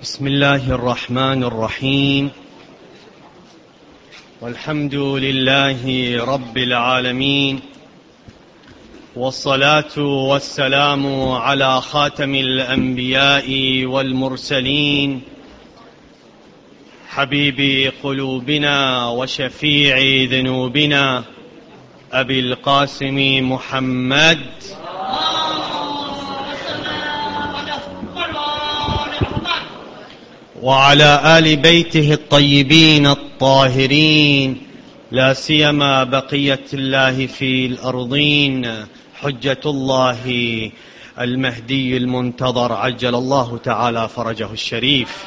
بسم الله الرحمن الرحيم والحمد لله رب العالمين والصلاة والسلام على خاتم الأنبياء والمرسلين حبيب قلوبنا وشفيع ذنوبنا أبي القاسم محمد وعلى آل بيته الطيبين الطاهرين لا سيما بقية الله في الأرضين حجة الله المهدي المنتظر عجل الله تعالى فرجه الشريف.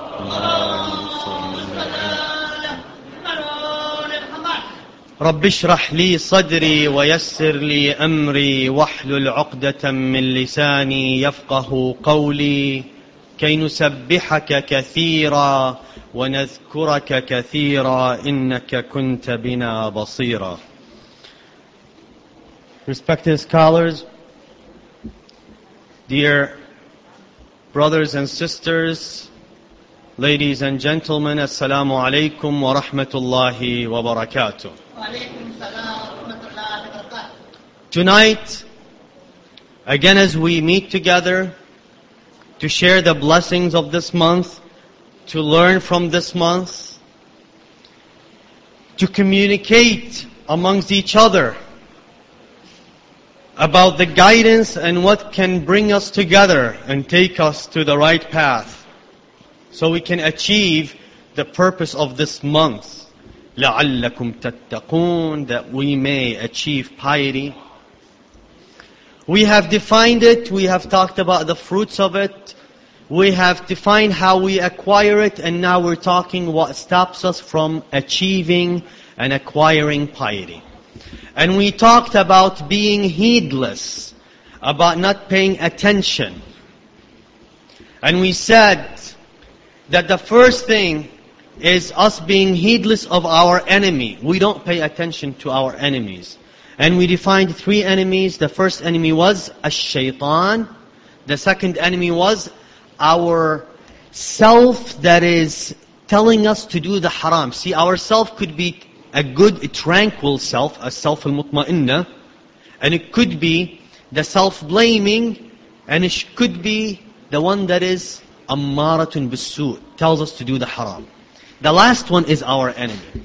رب اشرح لي صدري ويسر لي أمري واحلل عقدة من لساني يفقه قولي كي نسبحك كثيرا ونذكرك كثيرا إنك كنت بنا بصيرا. Respected scholars, dear brothers and sisters, ladies and gentlemen, Assalamu alaikum wa rahmatullahi wa barakatuh. Tonight, again as we meet together to share the blessings of this month, to learn from this month, to communicate amongst each other about the guidance and what can bring us together and take us to the right path, so we can achieve the purpose of this month, لَعَلَّكُمْ تَتَّقُونَ, that we may achieve piety. We have defined it, we have talked about the fruits of it, we have defined how we acquire it, and now we're talking what stops us from achieving and acquiring piety. And we talked about being heedless, about not paying attention. And we said that the first thing is us being heedless of our enemy. We don't pay attention to our enemies. And we defined 3 enemies. The first enemy was ash-shaytan. The second enemy was our self that is telling us to do the haram. See, our self could be a good, tranquil self, a self al-mutma'inna. And it could be the self-blaming. And it could be the one that is ammaratun bis-su', tells us to do the haram. The last one is our enemy.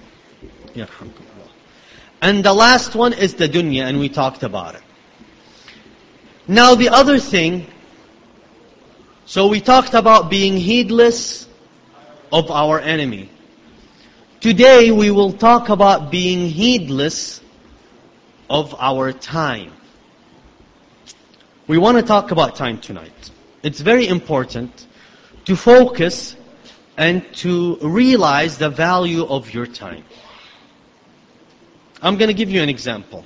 And the last one is the dunya, and we talked about it. Now the other thing, so we talked about being heedless of our enemy. Today we will talk about being heedless of our time. We want to talk about time tonight. It's very important to focus and to realize the value of your time. I'm going to give you an example.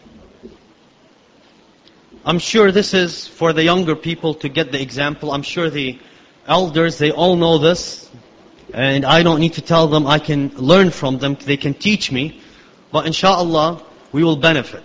I'm sure this is for the younger people to get the example. I'm sure the elders, they all know this. And I don't need to tell them, I can learn from them. They can teach me. But inshallah, we will benefit.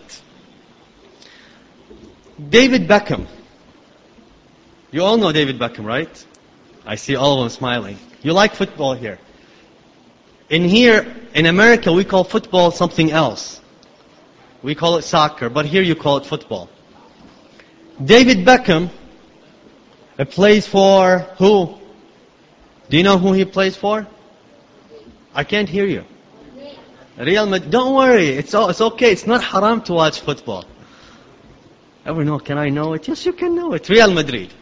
David Beckham. You all know David Beckham, right? I see all of them smiling. You like football here. Here, in America, we call football something else. We call it soccer, but here you call it football. David Beckham plays for who? Do you know who he plays for? I can't hear you. Real Madrid. Don't worry, it's okay. It's not haram to watch football. Ever know? Can I know it? Yes, you can know it. Real Madrid.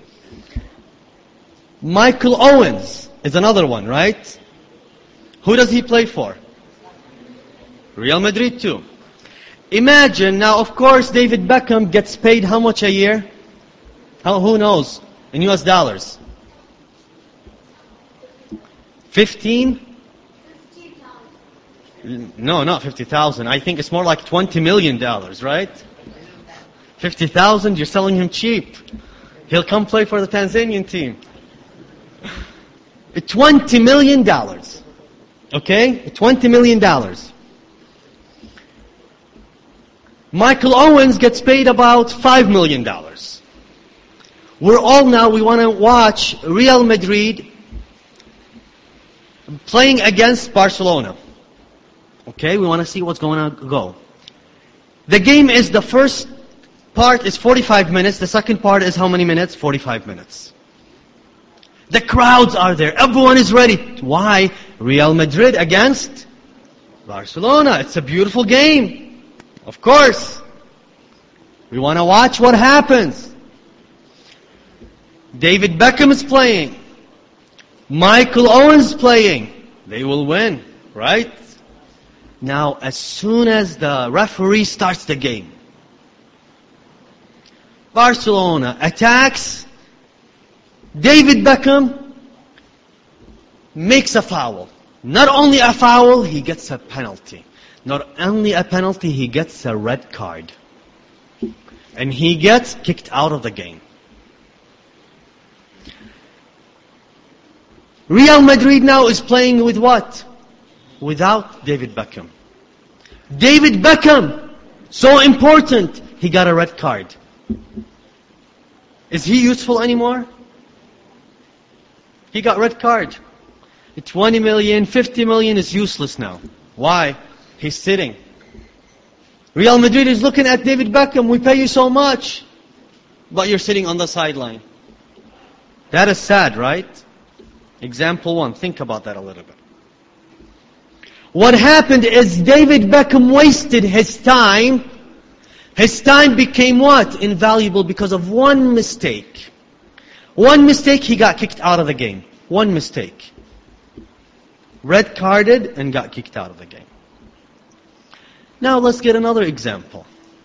Michael Owens is another one, right? Who does he play for? Real Madrid too. Imagine, now of course David Beckham gets paid how much a year? Who knows? In US dollars. 15? No, not 50,000. I think it's more like $20 million, right? 50,000, you're selling him cheap. He'll come play for the Tanzanian team. $20 million. Okay? $20 million. Michael Owens gets paid about $5 million. We want to watch Real Madrid playing against Barcelona. Okay, we want to see what's going to go. The game is, the first part is 45 minutes. The second part is how many minutes? 45 minutes. The crowds are there. Everyone is ready. Why? Real Madrid against Barcelona. It's a beautiful game. Of course. We want to watch what happens. David Beckham is playing. Michael Owen is playing. They will win, right? Now, as soon as the referee starts the game, Barcelona attacks. David Beckham makes a foul. Not only a foul, he gets a penalty. Not only a penalty, he gets a red card. And he gets kicked out of the game. Real Madrid now is playing with what? Without David Beckham. David Beckham, so important, he got a red card. Is he useful anymore? He got red card. 20 million, 50 million is useless now. Why? He's sitting. Real Madrid is looking at David Beckham. We pay you so much, but you're sitting on the sideline. That is sad, right? Example 1. Think about that a little bit. What happened is David Beckham wasted his time. His time became what? Invaluable because of one mistake. One mistake, he got kicked out of the game. One mistake. Red carded and got kicked out of the game. Now let's get another example.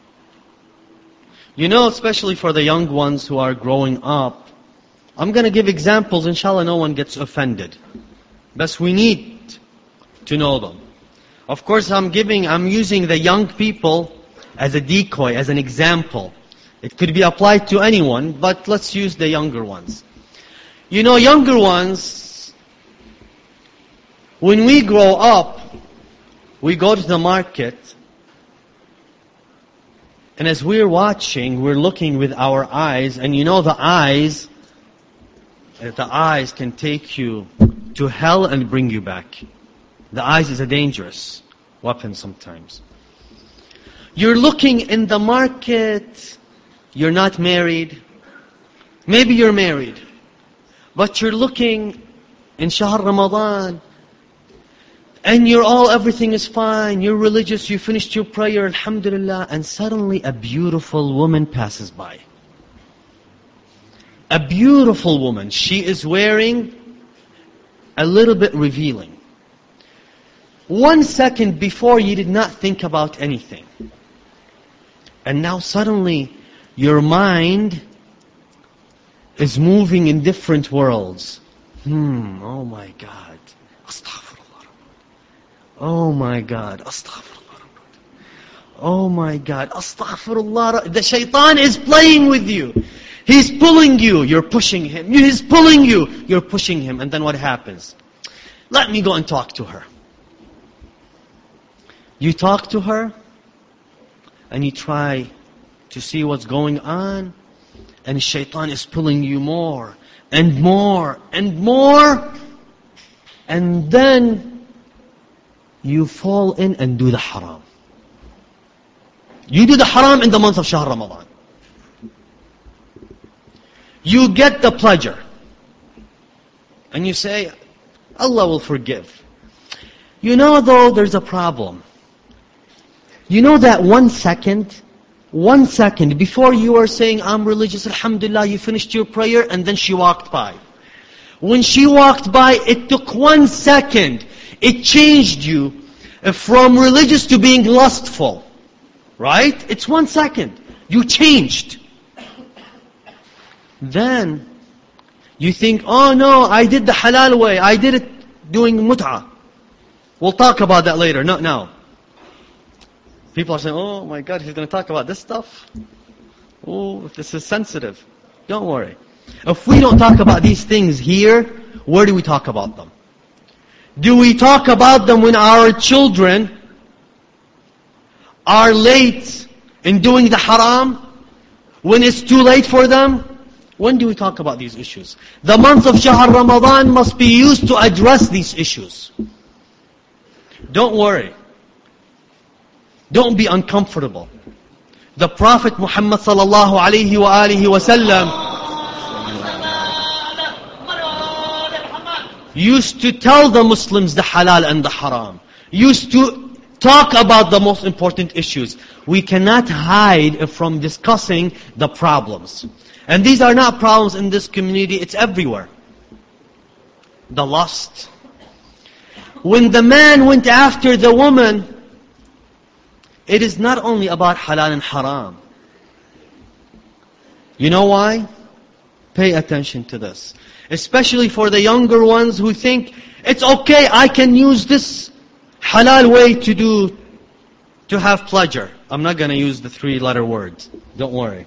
You know, especially for the young ones who are growing up, I'm going to give examples, inshallah no one gets offended. But we need to know them. Of course I'm using the young people as a decoy, as an example. It could be applied to anyone, but let's use the younger ones. You know, younger ones, when we grow up, we go to the market, and as we're watching, we're looking with our eyes, and you know the eyes can take you to hell and bring you back. The eyes is a dangerous weapon sometimes. You're looking in the market, you're not married. Maybe you're married. But you're looking in Shahr Ramadan, and everything is fine, you're religious, you finished your prayer, alhamdulillah, and suddenly a beautiful woman passes by. A beautiful woman. She is wearing a little bit revealing. 1 second before you did not think about anything. And now suddenly your mind is moving in different worlds. Oh my God. Astaghfirullah. Oh my God. Astaghfirullah. Oh my God. Astaghfirullah. The shaitan is playing with you. He's pulling you. You're pushing him. He's pulling you. You're pushing him. And then what happens? Let me go and talk to her. You talk to her, and you try to see what's going on, and shaitan is pulling you more, and more, and more, and then you fall in and do the haram. You do the haram in the month of Shahr Ramadan. You get the pleasure. And you say, Allah will forgive. You know though, there's a problem. You know that 1 second before you are saying, I'm religious, alhamdulillah, you finished your prayer, and then she walked by. When she walked by, it took 1 second. It changed you from religious to being lustful. Right? It's 1 second. You changed. Then you think, oh no, I did the halal way. I did it doing mut'ah. We'll talk about that later, not now. People are saying, oh my God, he's going to talk about this stuff? Oh, this is sensitive. Don't worry. If we don't talk about these things here, where do we talk about them? Do we talk about them when our children are late in doing the haram? When it's too late for them? When do we talk about these issues? The month of Shahr Ramadan must be used to address these issues. Don't worry. Don't be uncomfortable. The Prophet Muhammad sallallahu alayhi wa alihi wa sallam used to tell the Muslims the halal and the haram. Used to talk about the most important issues. We cannot hide from discussing the problems. And these are not problems in this community, it's everywhere. The lust. When the man went after the woman, it is not only about halal and haram. You know why? Pay attention to this. Especially for the younger ones who think, it's okay, I can use this halal way to have pleasure. I'm not going to use the 3-letter words. Don't worry.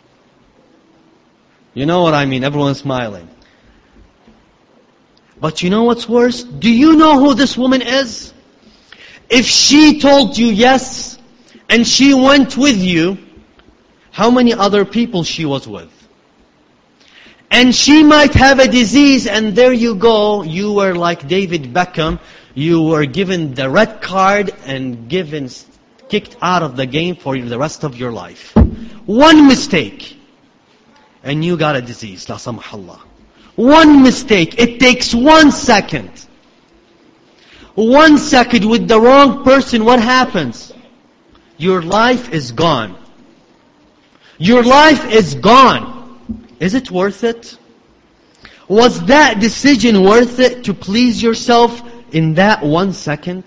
You know what I mean, everyone's smiling. But you know what's worse? Do you know who this woman is? If she told you yes, and she went with you, how many other people she was with? And she might have a disease, and there you go, you were like David Beckham, you were given the red card and kicked out of the game for the rest of your life. One mistake, and you got a disease, la samahallah. One mistake, it takes 1 second. 1 second with the wrong person, what happens? Your life is gone. Your life is gone. Is it worth it? Was that decision worth it to please yourself in that 1 second?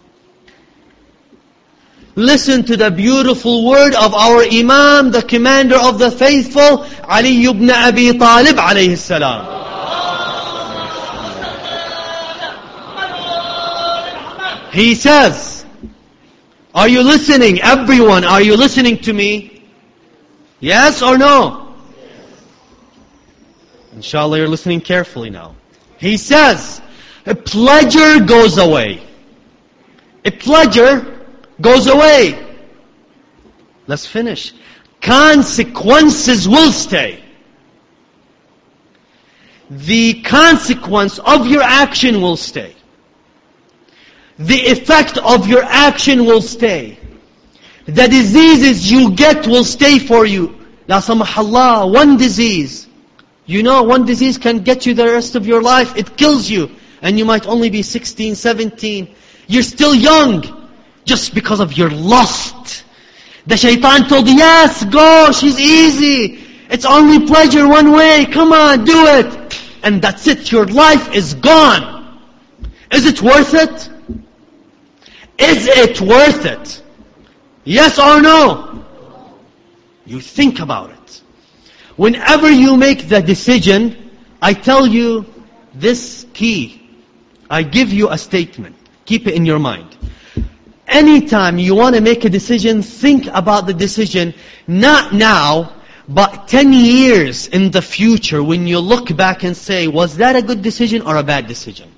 Listen to the beautiful word of our Imam, the commander of the faithful, Ali ibn Abi Talib alayhi salam. He says, are you listening? Everyone, are you listening to me? Yes or no? Inshallah, you're listening carefully now. He says, a pleasure goes away. A pleasure goes away. Let's finish. Consequences will stay. The consequence of your action will stay. The effect of your action will stay. The diseases you get will stay for you. La samahallah, one disease. You know, one disease can get you the rest of your life. It kills you. And you might only be 16, 17. You're still young. Just because of your lust. The shaitan told you, yes, go, she's easy. It's only pleasure one way. Come on, do it. And that's it. Your life is gone. Is it worth it? Is it worth it? Yes or no? You think about it. Whenever you make the decision, I tell you this key. I give you a statement. Keep it in your mind. Anytime you want to make a decision, think about the decision, not now, but 10 years in the future when you look back and say, was that a good decision or a bad decision?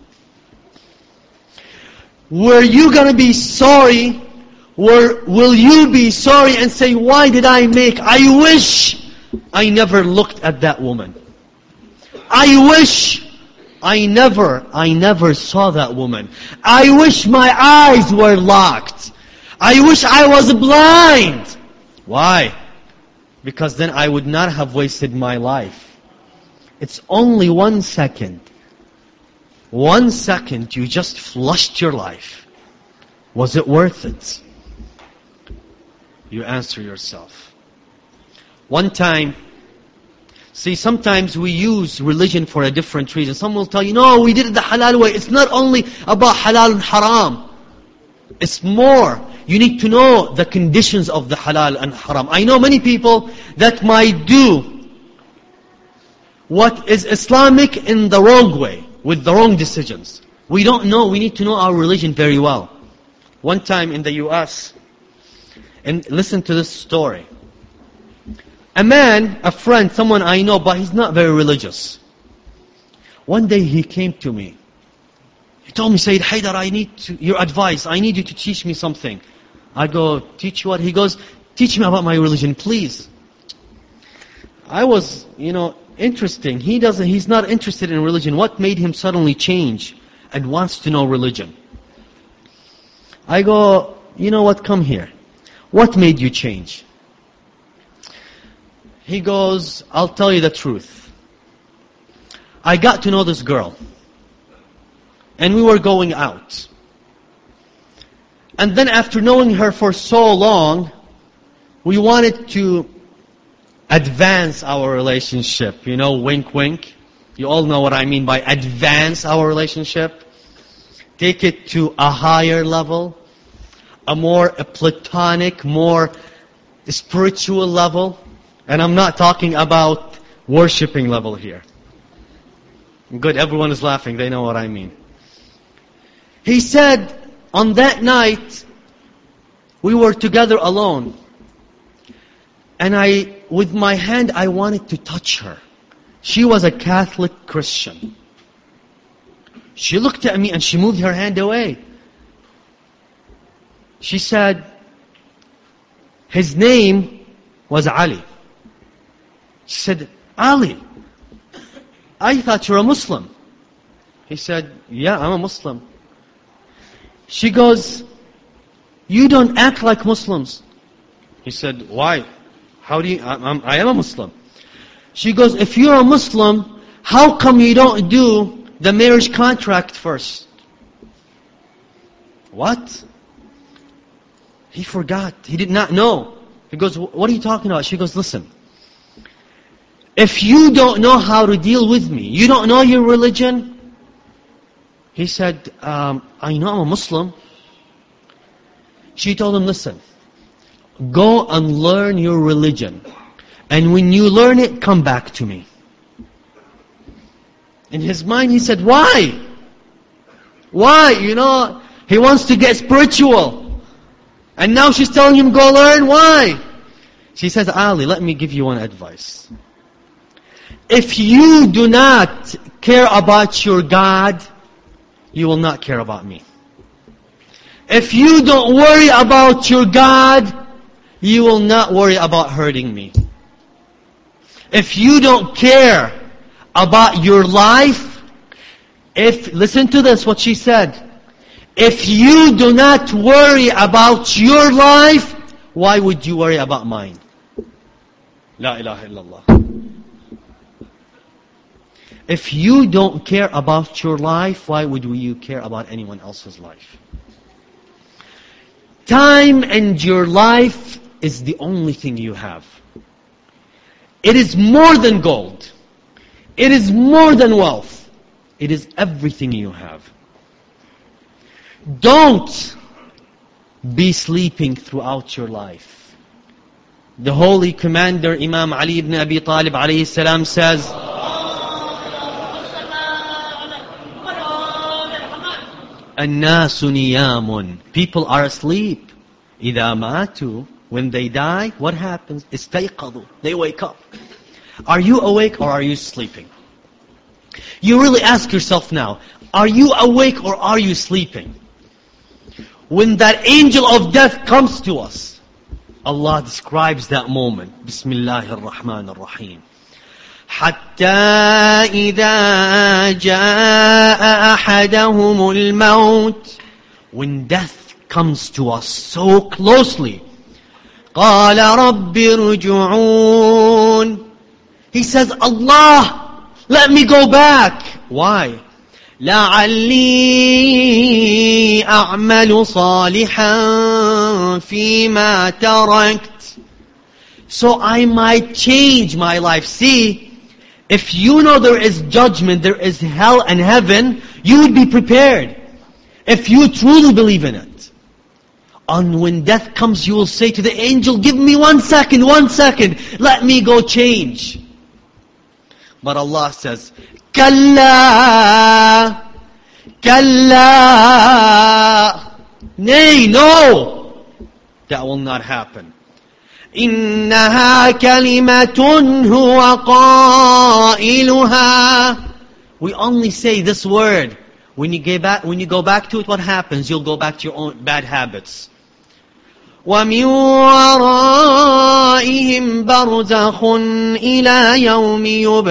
Were you going to be sorry? Or will you be sorry and say, why did I wish I never looked at that woman. I wish I never saw that woman. I wish my eyes were locked. I wish I was blind. Why? Because then I would not have wasted my life. It's only 1 second. 1 second, you just flushed your life. Was it worth it? You answer yourself. One time, see, sometimes we use religion for a different reason. Some will tell you, no, we did it the halal way. It's not only about halal and haram. It's more. You need to know the conditions of the halal and haram. I know many people that might do what is Islamic in the wrong way, with the wrong decisions. We don't know. We need to know our religion very well. One time in the US, and listen to this story. A man, a friend, someone I know, but he's not very religious. One day he came to me. He told me, Sayyid Haidar, I need your advice. I need you to teach me something. I go, teach you what? He goes, teach me about my religion, please. I was, interesting. He's not interested in religion. What made him suddenly change and wants to know religion? I go, you know what, come here. What made you change? He goes, I'll tell you the truth. I got to know this girl. And we were going out. And then after knowing her for so long, we wanted to advance our relationship. You know, wink, wink. You all know what I mean by advance our relationship. Take it to a higher level. A more platonic, more spiritual level. And I'm not talking about worshipping level here. Good, everyone is laughing. They know what I mean. He said, on that night, we were together alone. And with my hand, I wanted to touch her. She was a Catholic Christian. She looked at me and she moved her hand away. She said, his name was Ali. She said, Ali, I thought you're a Muslim. He said, yeah, I'm a Muslim. She goes, you don't act like Muslims. He said, why? How do you, I am a Muslim. She goes, if you're a Muslim, how come you don't do the marriage contract first? What? He forgot. He did not know. He goes, what are you talking about? She goes, listen. If you don't know how to deal with me, you don't know your religion. He said, I know I'm a Muslim. She told him, listen, go and learn your religion. And when you learn it, come back to me. In his mind, he said, why? Why? You know, he wants to get spiritual. And now she's telling him, go learn. Why? She says, Ali, let me give you one advice. If you do not care about your God, you will not care about me. If you don't worry about your God, you will not worry about hurting me. If you don't care about your life, listen to this, what she said. If you do not worry about your life, why would you worry about mine? La ilaha illallah. If you don't care about your life, why would you care about anyone else's life? Time and your life is the only thing you have. It is more than gold. It is more than wealth. It is everything you have. Don't be sleeping throughout your life. The holy commander Imam Ali ibn Abi Talib alayhi salam says, الناس نيام. People are asleep. إذا ماتوا. When they die, what happens? استيقظوا. They wake up. Are you awake or are you sleeping? You really ask yourself now, are you awake or are you sleeping? When that angel of death comes to us, Allah describes that moment. Bismillahir Rahmanir Rahim. حتى إذا جاء أحدهم الموت. When death comes to us so closely, قال رب ارجعون. He says, Allah, let me go back. Why? لعلي أعمل صالحا فيما تركت. So I might change my life. See, if you know there is judgment, there is hell and heaven, you would be prepared. If you truly believe in it. And when death comes, you will say to the angel, give me 1 second, 1 second. Let me go change. But Allah says, Kalla, Kalla. Nay, no. That will not happen. إنها كلمة هو قائلها. We only say this word. When you go back to it, what happens? You'll go back to your own bad habits. وَمِنْ وَرَائِهِمْ بَرْزَخٌ إِلَى يَوْمِ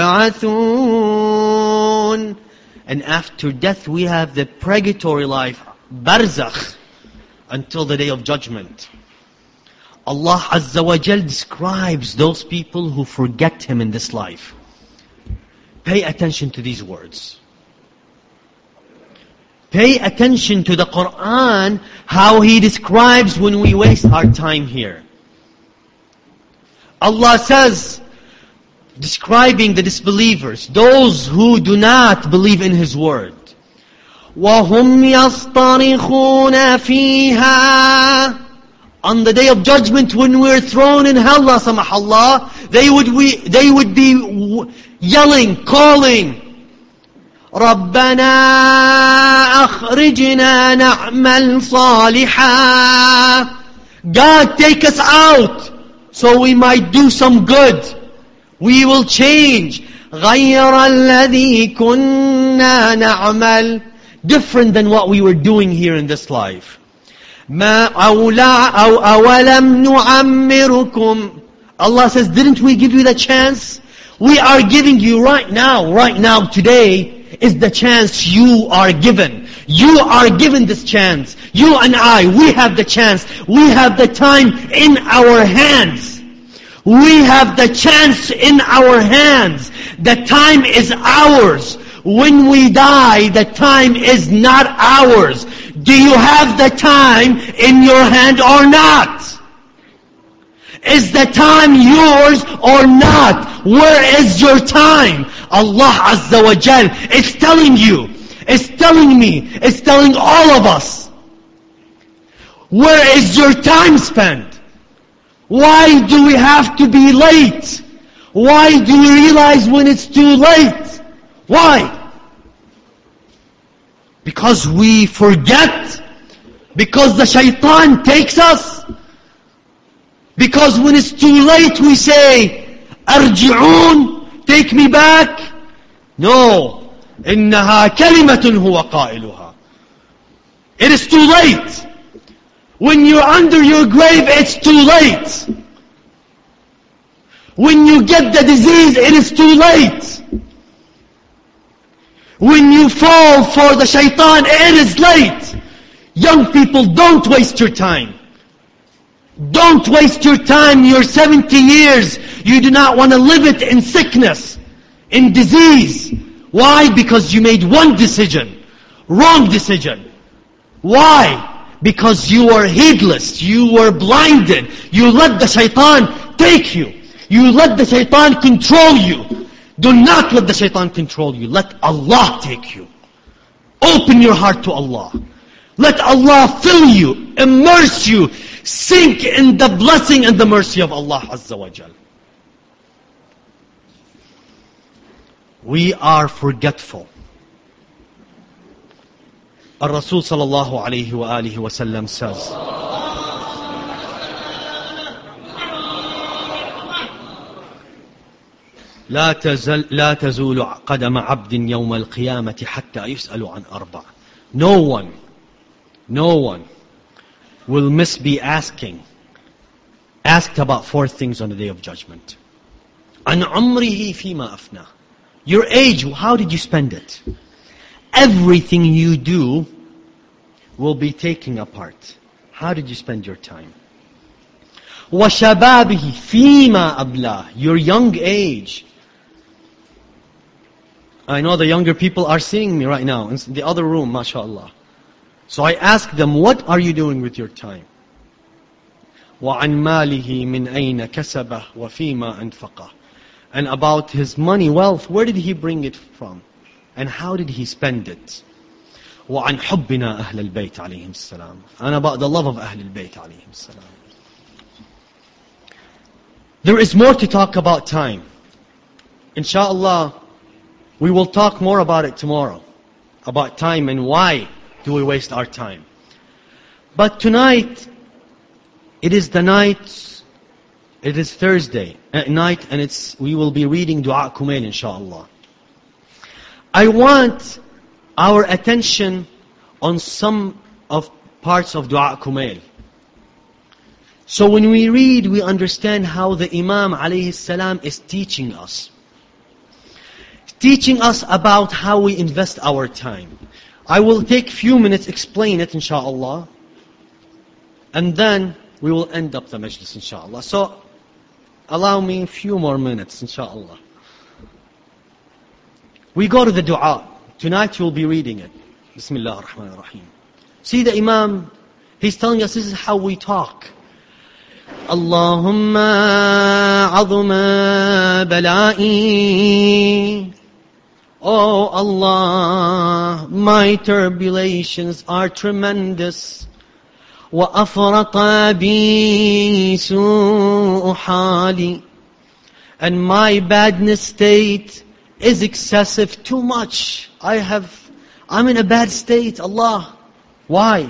يُبْعَثُونَ. And after death we have the purgatory life, barzakh, until the day of judgment. Allah Azza wa Jal describes those people who forget Him in this life. Pay attention to these words. Pay attention to the Quran, how He describes when we waste our time here. Allah says, describing the disbelievers, those who do not believe in His word. وَهُمْ يَصْطَرِخُونَ فِيهَا. On the day of judgment, when we're thrown in hell, la samah Allah, they would be yelling, calling, رَبَّنَا أَخْرِجْنَا نَعْمَلْ صَالِحًا. God, take us out so we might do some good. We will change. غَيْرَ الَّذِي كُنَّا نَعْمَلْ. Different than what we were doing here in this life. مَا أَوَلَمْ نُعَمِّرُكُمْ. Allah says, didn't we give you the chance? We are giving you right now, today is the chance you are given. You are given this chance. You and I, we have the chance. We have the time in our hands. We have the chance in our hands. The time is ours. When we die, the time is not ours. Do you have the time in your hand or not? Is the time yours or not? Where is your time? Allah Azza wa Jal is telling you, is telling me, is telling all of us. Where is your time spent? Why do we have to be late? Why do we realize when it's too late? Why? Because we forget? Because the shaitan takes us? Because when it's too late we say, أرجعون, take me back? No. إنها كلمة هو قائلها. It is too late. When you're under your grave, it's too late. When you get the disease, it is too late. When you fall for the shaitan, it is late. Young people, don't waste your time. Don't waste your time. You're 70 years. You do not want to live it in sickness, in disease. Why? Because you made one decision. Wrong decision. Why? Because you were heedless. You were blinded. You let the shaitan take you. You let the shaitan control you. Do not let the shaitan control you. Let Allah take you. Open your heart to Allah. Let Allah fill you, immerse you, sink in the blessing and the mercy of Allah Azza wa Jal. We are forgetful. Al-Rasul sallallahu alayhi wa alihi wa sallam says, لا تزول قدم عبد يوم القيامة حتى يسأل عن أربع. No one will miss be asked about four things on the day of judgment. عن عمره فيما أفنى. Your age, how did you spend it? Everything you do will be taken apart. How did you spend your time? وشبابه فيما أبلاه. Your young age. I know the younger people are seeing me right now in the other room, mashallah. So I ask them, what are you doing with your time? وَعَنْ مَالِهِ مِنْ أَيْنَ كَسَبَهُ وَفِيمَا أَنْفَقَهُ. And about his money, wealth, where did he bring it from? And how did he spend it? وَعَنْ حُبِّنَا أَهْلَ الْبَيْتِ عَلَيْهِمْ السَّلَامُ. And about the love of أهل البيت عليهم السلام. There is more to talk about time. Inshallah, we will talk more about it tomorrow. About time and why do we waste our time. But tonight, it is the night, it is Thursday at night, and we will be reading Dua Kumail, inshallah. I want our attention on some of parts of Dua Kumail. So when we read, we understand how the Imam alayhi salam is teaching us. Teaching us about how we invest our time. I will take few minutes, explain it inshallah. And then we will end up the majlis inshallah. So allow me a few more minutes inshallah. We go to the dua. Tonight you'll be reading it. Bismillah ar-Rahman ar-Rahim. See the Imam, he's telling us this is how we talk. Allahumma azuma bala'i. Oh Allah, my tribulations are tremendous. Wa afrata bi su'u hali. And my badness state is excessive, too much. I'm in a bad state, Allah. Why?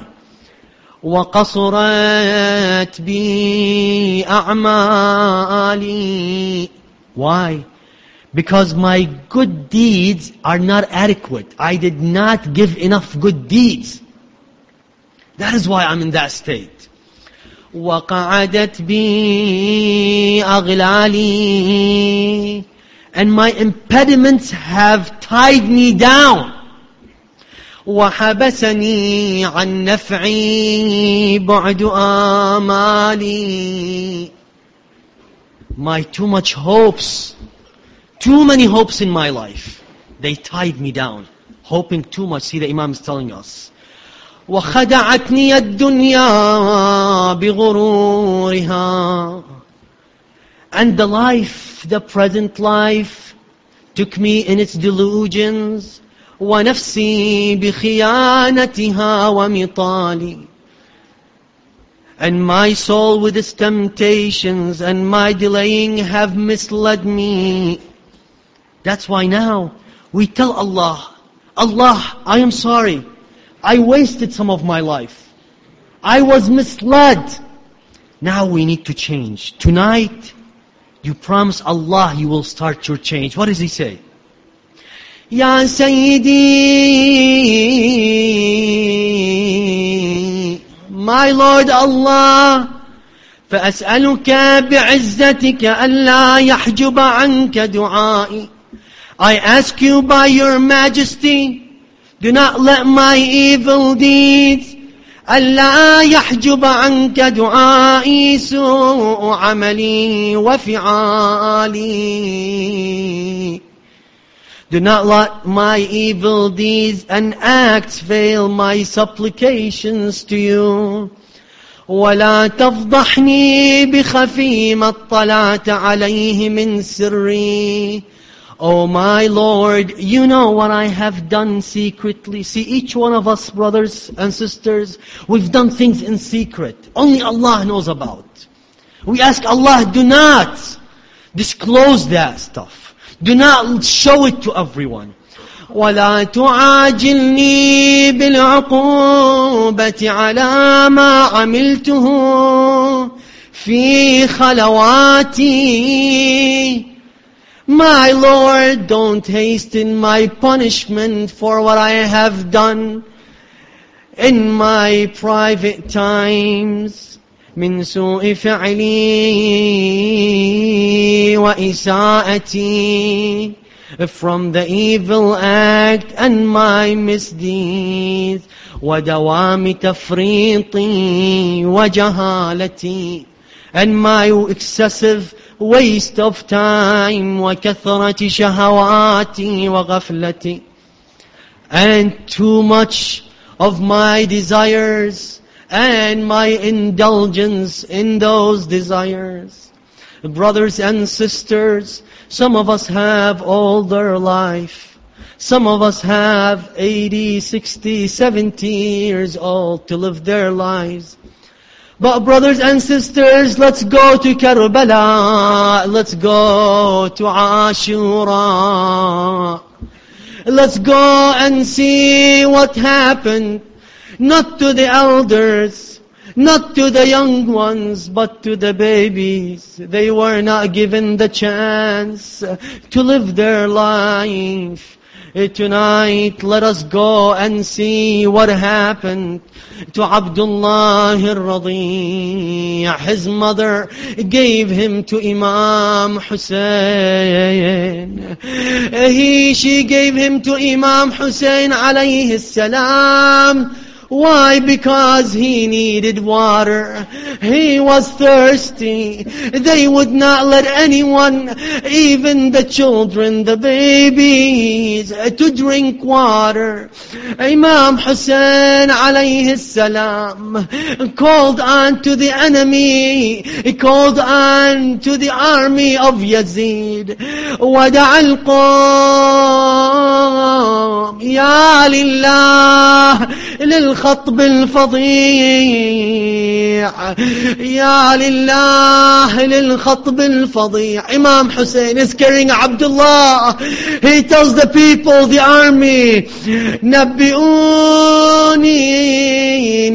وَقَصُرَتْ بِي أَعْمَالِي. Why? Because my good deeds are not adequate. I did not give enough good deeds. That is why I'm in that state. وَقَعَدَتْ بِي أَغْلَالِي. And my impediments have tied me down. وَحَبَسَنِي عَنْ نَفْعِي بُعْدُ آمَالِي. My too much hopes, too many hopes in my life, they tied me down. Hoping too much. See, the Imam is telling us. وَخَدَعَتْنِي الدُّنْيَا بِغُرُورِهَا. And the life, the present life, took me in its delusions. وَنَفْسِي بِخِيَانَتِهَا وَمِطَالِي. And my soul with its temptations and my delaying have misled me. That's why now we tell Allah, Allah, I am sorry. I wasted some of my life. I was misled. Now we need to change. Tonight, you promise Allah you will start your change. What does he say? Ya Sayyidi, my Lord Allah, فأسألك بعزتك ألا يحجب عنك دعائي. I ask you by your majesty, do not let my evil deeds ألا يحجب عنك دعائي سوء عملي وفعالي. Do not let my evil deeds and acts fail my supplications to you. ولا تفضحني بخفي ما اطلعت عليه من سري. Oh my Lord, you know what I have done secretly. See, each one of us, brothers and sisters, we've done things in secret. Only Allah knows about. We ask Allah, do not disclose that stuff. Do not show it to everyone. وَلَا تُعَاجِلْنِي بِالْعُقُوبَةِ عَلَى مَا عَمِلْتُهُ فِي خَلَوَاتِي. My Lord, don't hasten my punishment for what I have done in my private times. من سوء فعلي وإساءتي. From the evil act and my misdeeds. ودوام تفريطي وجهالتي. And my excessive waste of time. وكثرة شهواتي وغفلتي. And too much of my desires and my indulgence in those desires. Brothers and sisters, some of us have all their life. Some of us have 80, 60, 70 years old to live their lives. But brothers and sisters, let's go to Karbala. Let's go to Ashura. Let's go and see what happened. Not to the elders, not to the young ones, but to the babies. They were not given the chance to live their life Tonight, let us go and see what happened to Abdullah al-Radi'. His mother gave him to Imam Hussein. She gave him to Imam Hussein alayhi salam. Why? Because he needed water. He was thirsty. They would not let anyone, even the children, the babies, to drink water. Imam Hussein alayhi salam called on to the enemy. He called on to the army of Yazid. وَدَعَ الْقَوْمِ يَا لِلَّهِ للخطب الفظيع يا لله للخطب الفظيع. Imam Hussein is carrying Abdullah. He tells the people, the army, نبئوني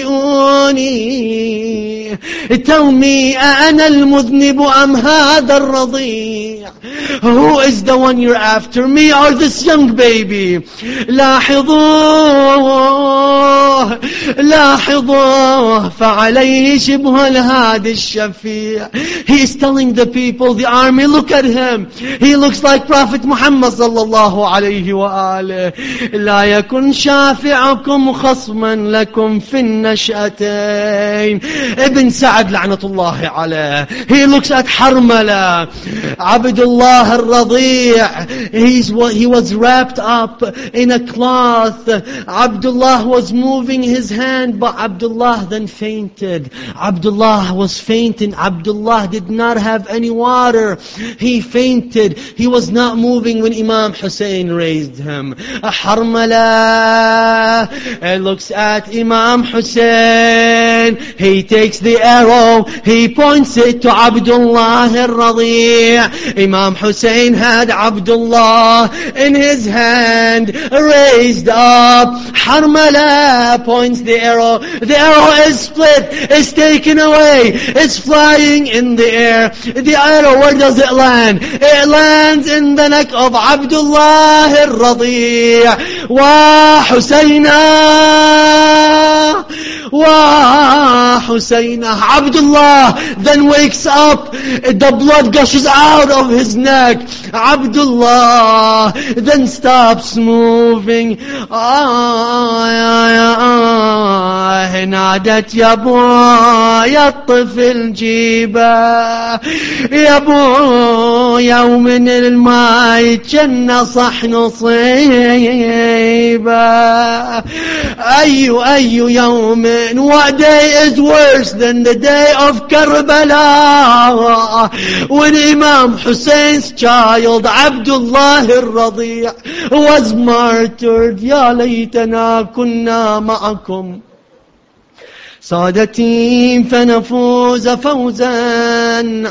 نبئوني, tell me, أأنا المذنب أم هذا الرضيع? Who is the one you're after, me or this young baby? لاحظوه فعليه شبه الهادي الشفيع. He is telling the people, the army, look at him. He looks like Prophet Muhammad sallallahu alayhi wa alihi. لا يكن شافعكم خصما لكم في النشأتين. Ibn Sa'd la'natullahi alayh. He looks at Harmala. Abdullah al-Radi'. He was wrapped up in a cloth. Abdullah was moving his hand, but Abdullah then fainted. Abdullah was fainting. Abdullah did not have any water. He fainted. He was not moving when Imam Hussein raised him. Harmala looks at Imam Hussein. He takes the arrow. He points it to Abdullah al-Radi'. Imam Hussein had Abdullah in his hand, raised up. Harmala points the arrow. The arrow is split, is taken away, is flying in the air. The arrow, where does it land? It lands in the neck of Abdullah al-Radi'. Wa Husayna, wa Husayna. Abdullah then wakes up. The blood gushes out of his neck. Abdullah then stops moving. نادت يا بويا الطفل جيبه يا بويا ومن الماء جنة صحن صيبه. أي يوم, what day is worse than the day of Karbala, when Imam Hussein's child Abdullah al-Radi' was martyred. يا ليتنا كنا معكم سادتي فنفوز فوزا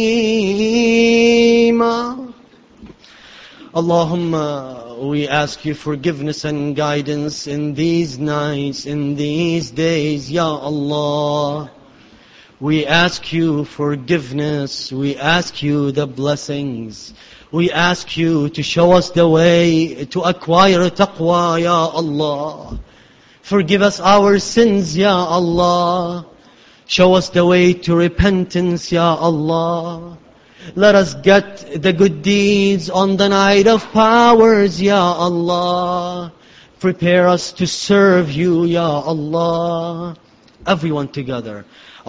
عظيما. Allahumma, we ask you forgiveness and guidance in these nights, in these days, Ya Allah. We ask you forgiveness. We ask you the blessings. We ask you to show us the way to acquire taqwa, Ya Allah. Forgive us our sins, Ya Allah. Show us the way to repentance, Ya Allah. Let us get the good deeds on the night of powers, Ya Allah. Prepare us to serve you, Ya Allah. Everyone together.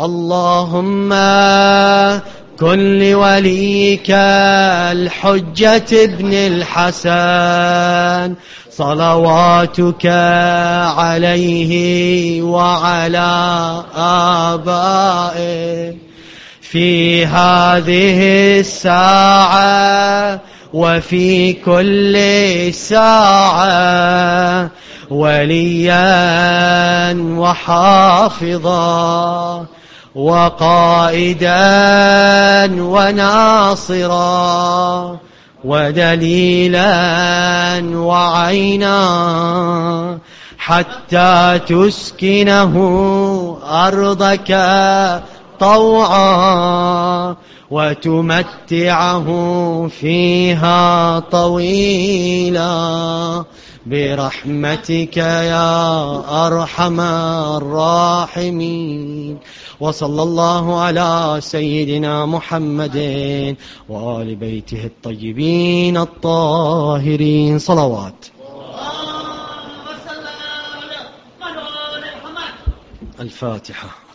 Allahumma kun li walika al-Hujjat ibn al-Hasan صلواتك عليه وعلى آبائه في هذه الساعة وفي كل ساعة وليا وحافظا وقائدا وناصرا ودليلا وعينا حتى تسكنه أرضك طوعا وتمتعه فيها طويلا برحمتك يا أرحم الراحمين. وصلى الله على سيدنا محمد وآل بيته الطيبين الطاهرين. صلوات. الفاتحة.